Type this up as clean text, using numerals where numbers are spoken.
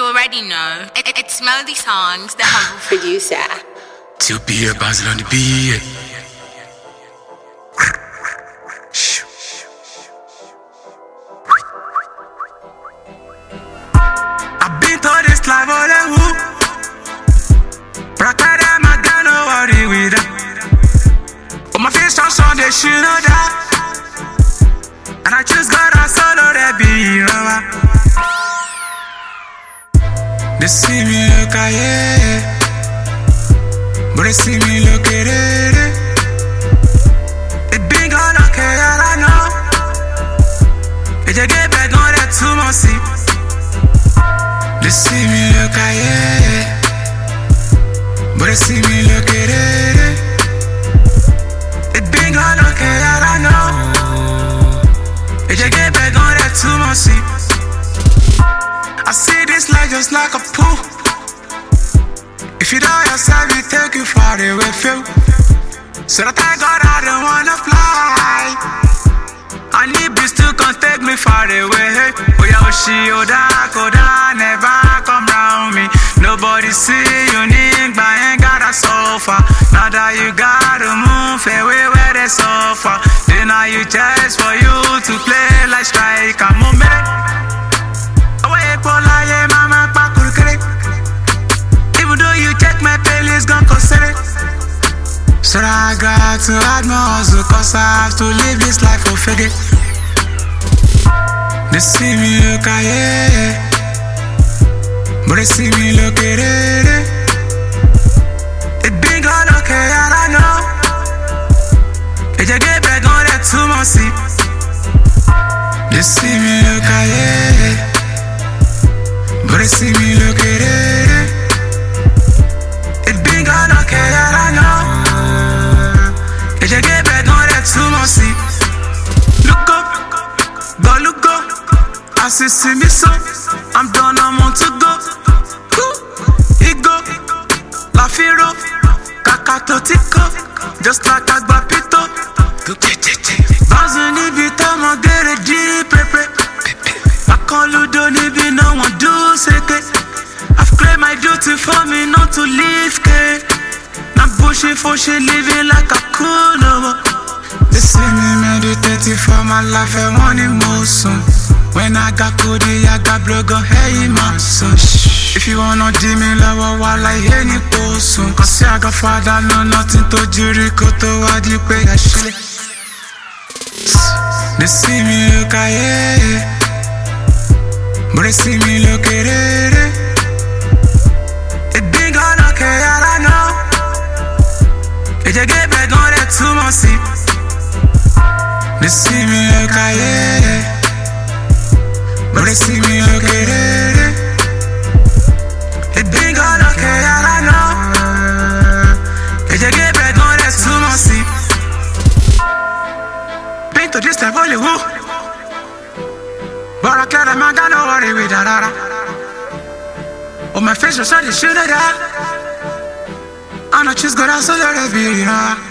already know. It's Melody Songs, the humble producer. To be a buzzing on the beat. I've been through this life all the who. But I got my gun, no worry with that. But my face on Sunday, she know that. And I just got a solo that be rama. They see me look at yeah, but they see me look at it. It been gone okay, all I know. If you get back on that too much, see. They see me look at yeah, but they see me look at it. It been gone okay, all I know. If you get back on that too much, see. I see this life just like a pool. If you know yourself, it take you far away from. So that I God, I don't wanna fly. I need beats to come take me far away. Oh yeah, oh she, oh that, never come round me. Nobody see you need, but ain't gotta suffer. Now that you gotta move away where they suffer. Then now you just for you to play like striker. Moment. Even though you check my playlist, gon' consider it. So I got to add my hustle, cause I have to live this life for figure. They see me look at yeah, but they see me look at it. It been gone okay, all I know. If you get back on that too much, see. They see me look at yeah, but they see me look at it. It been gone okay, all I know. If you get back on that too much, see. Look up, go look up. I see me so, I'm done, I'm on to go. Ego, La Firo, Kakato Tico, just like a Guapito. Bazin ibita mo gere di pepe. Akoludo nibi no one do seke. I've claimed my duty for me not to leave ke. Not bushy for she living like a cool no. They see me meditating for my life and want emotion. When I got kudi, I got blood on hey my son. If you wanna do me love while I hear you person. Cause I got father no nothing to jury koto wadi pay a shilling. They see me look at yeah, but they see me look at it. It been gone okay, all I know. If you get back on that too much, see. They see me look at yeah, but they see me look at it. It been gone okay, all I know. If you get back on that too much, see. Been to this level, you woo. But I can't imagine no worry with that. Oh, my face was on the shit of that. I know she's gonna so let it be, you know.